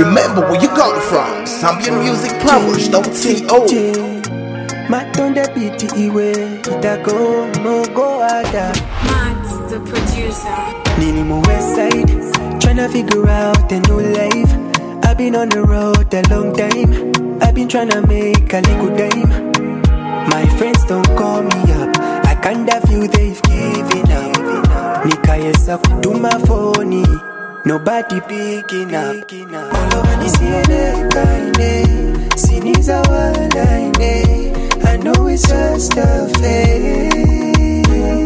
Remember where you got it from. Zambian Music Plumbers.co. Matonda biti iwe itako mogo ada. Matt, the producer. Nini mo west side, tryna figure out a new life. I've been on the road a long time. I've been tryna make a little dime. My friends don't call me up. I kinda feel they've given up. Nikayesa kutuma phone, nobody picking up. All over the CNN, siniza walaine. I know it's just a phase.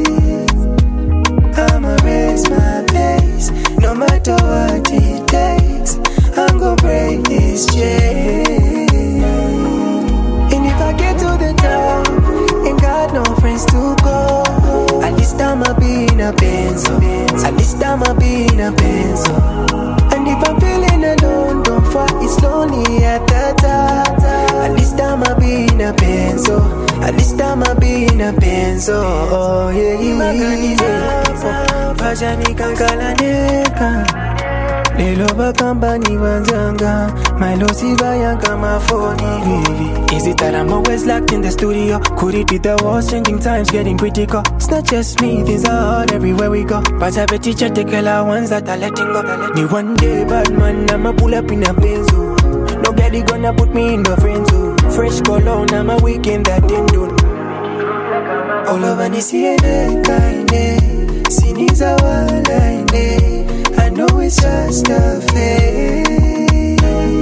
I'ma raise my pace, no matter what it takes. I'm gonna break this chain. And if I get to the top, ain't got no friends to go, at least I'ma be in a benzo. At least I'ma be in a benzo. And if I'm feeling alone, don't fight, it's lonely at the top. At least I'ma be in a benzo. At least I'ma be in a benzo. Oh yeah, imaganiza Pajani kankala neka Lelo bakamba ni wanzanga Milo siba yanka mafoni. Is it that I'm always locked in the studio? Could it be the walls changing times getting critical? It's not just me, things are hard everywhere we go. But I bet teacher take all our ones that are letting go. Me one day bad man, I'ma pull up in a benzo. Nobody gonna put me in the friend zone. Fresh cologne, I'm a weekend that didn't do. All over the CNN, siniza walaine. I know it's just a phase.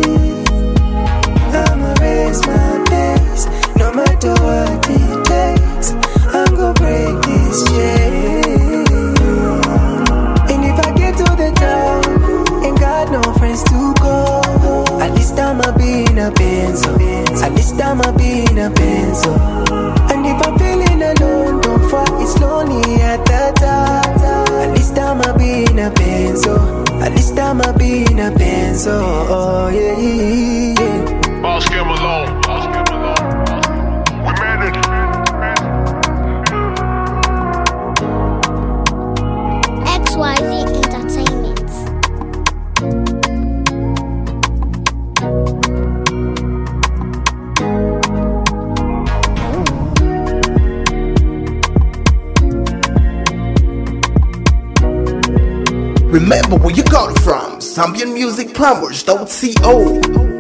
I'ma raise my pace, no matter what it takes. I'm gonna break this chain. And if I get to the top, ain't got no friends to go, at least I'ma be in a benzo. At least I'ma be in a benzo. And if I'm feeling alone, don't fight, it's lonely at the top. At least I'ma be in a benzo. At least I'ma be in a benzo. Oh yeah, yeah. Boss Kim alone. We made it. XYZ Entertainment. Remember where you got it from. Zambian Music Plumbers.co.